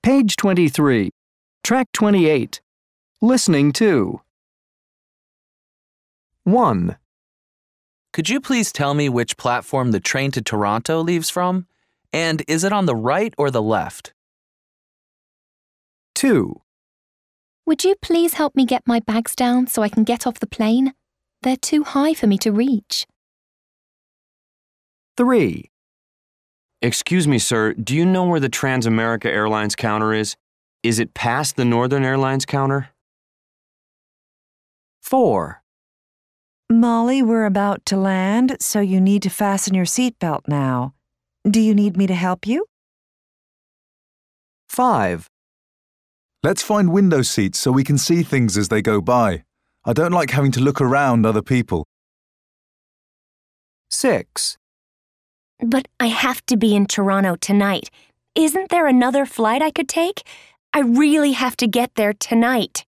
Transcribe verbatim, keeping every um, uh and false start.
Page twenty-three. Track twenty-eight. Listening to. one. Could you please tell me which platform the train to Toronto leaves from? And is it on the right or the left? two. Would you please help me get my bags down so I can get off the plane? They're too high for me to reach. three. Excuse me, sir, do you know where the Transamerica Airlines counter is? Is it past the Northern Airlines counter? four. Molly, we're about to land, so you need to fasten your seatbelt now. Do you need me to help you? five. Let's find window seats so we can see things as they go by. I don't like having to look around other people. six. But I have to be in Toronto tonight. Isn't there another flight I could take? I really have to get there tonight.